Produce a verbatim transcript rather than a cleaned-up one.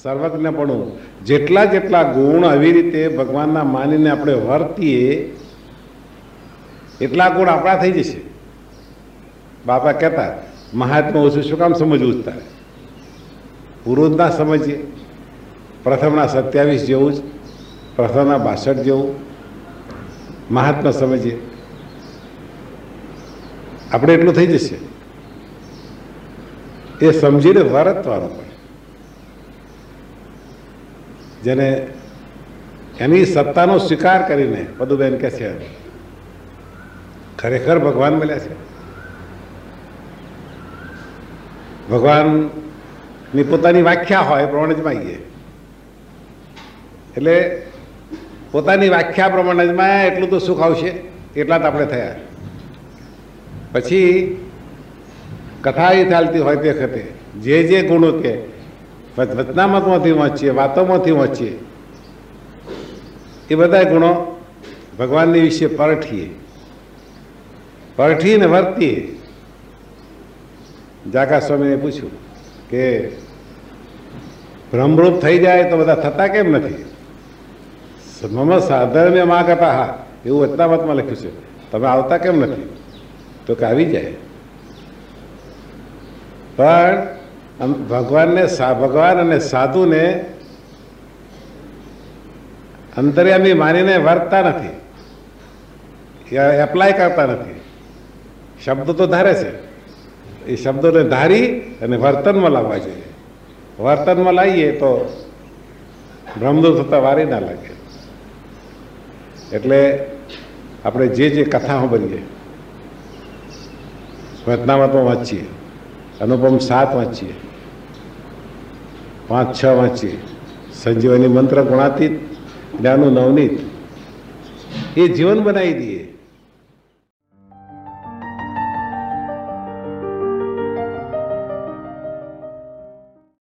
સર્વજ્ઞપણું, જેટલા જેટલા ગુણ આવી રીતે ભગવાનના માનીને આપણે વર્તીએ એટલા ગુણ આપણા થઈ જશે. બાપા કહેતા મહાત્મા ઓછું શું કામ સમજવું જ તારે? પૂરું જ ના સમજીએ. પ્રથમના સત્યાવીસ જેવું જ, પ્રથમના બાસઠ જેવું મહાત્મા સમજીએ, આપણે એટલું થઈ જશે. એ સમજીને વર્તવાનું પડે. જેને એની સત્તાનો સ્વીકાર કરીને પદુબેન કહે છે ખરેખર ભગવાન મળ્યા છે. ભગવાનની પોતાની વ્યાખ્યા હોય એ પ્રમાણે જ માગીએ, એટલે પોતાની વ્યાખ્યા પ્રમાણે જ માં એટલું તો સુખ આવશે, એટલા જ આપણે થયા. પછી કથા એ ચાલતી હોય તે વખતે જે જે ગુણો કે વચનામતમાંથી વાંચીએ, વાતોમાંથી વાંચીએ, એ બધા ગુણો ભગવાનની વિશે પરઠીએ, પરઠીને વર્તીએ. જાગા સ્વામીને પૂછ્યું કે ભ્રમરૂપ થઈ જાય તો બધા થતા કેમ નથી? મમ સાધર્મ્ય માં કથા, હા એવું વચનામતમાં લખ્યું છે, તમે આવતા કેમ નથી? તો કે આવી જાય. પણ ભગવાનને ભગવાન અને સાધુને અંતર્યામી માનીને વર્તતા નથી, એપ્લાય કરતા નથી. શબ્દો તો ધારે છે, એ શબ્દોને ધારી અને વર્તનમાં લાવવા જોઈએ. વર્તનમાં લાવીએ તો ભ્રમદો થતા વારી ના લાગે. એટલે આપણે જે જે કથા સાંભળીએ, વચનામતમાં વાંચીએ, અનુપમ સાત વાંચીએ, પાંચ છ વાંચીએ, સંજીવની મંત્ર ગુણાતીત, જ્ઞાનું નવનીત, એ જીવન બનાવી દઈએ.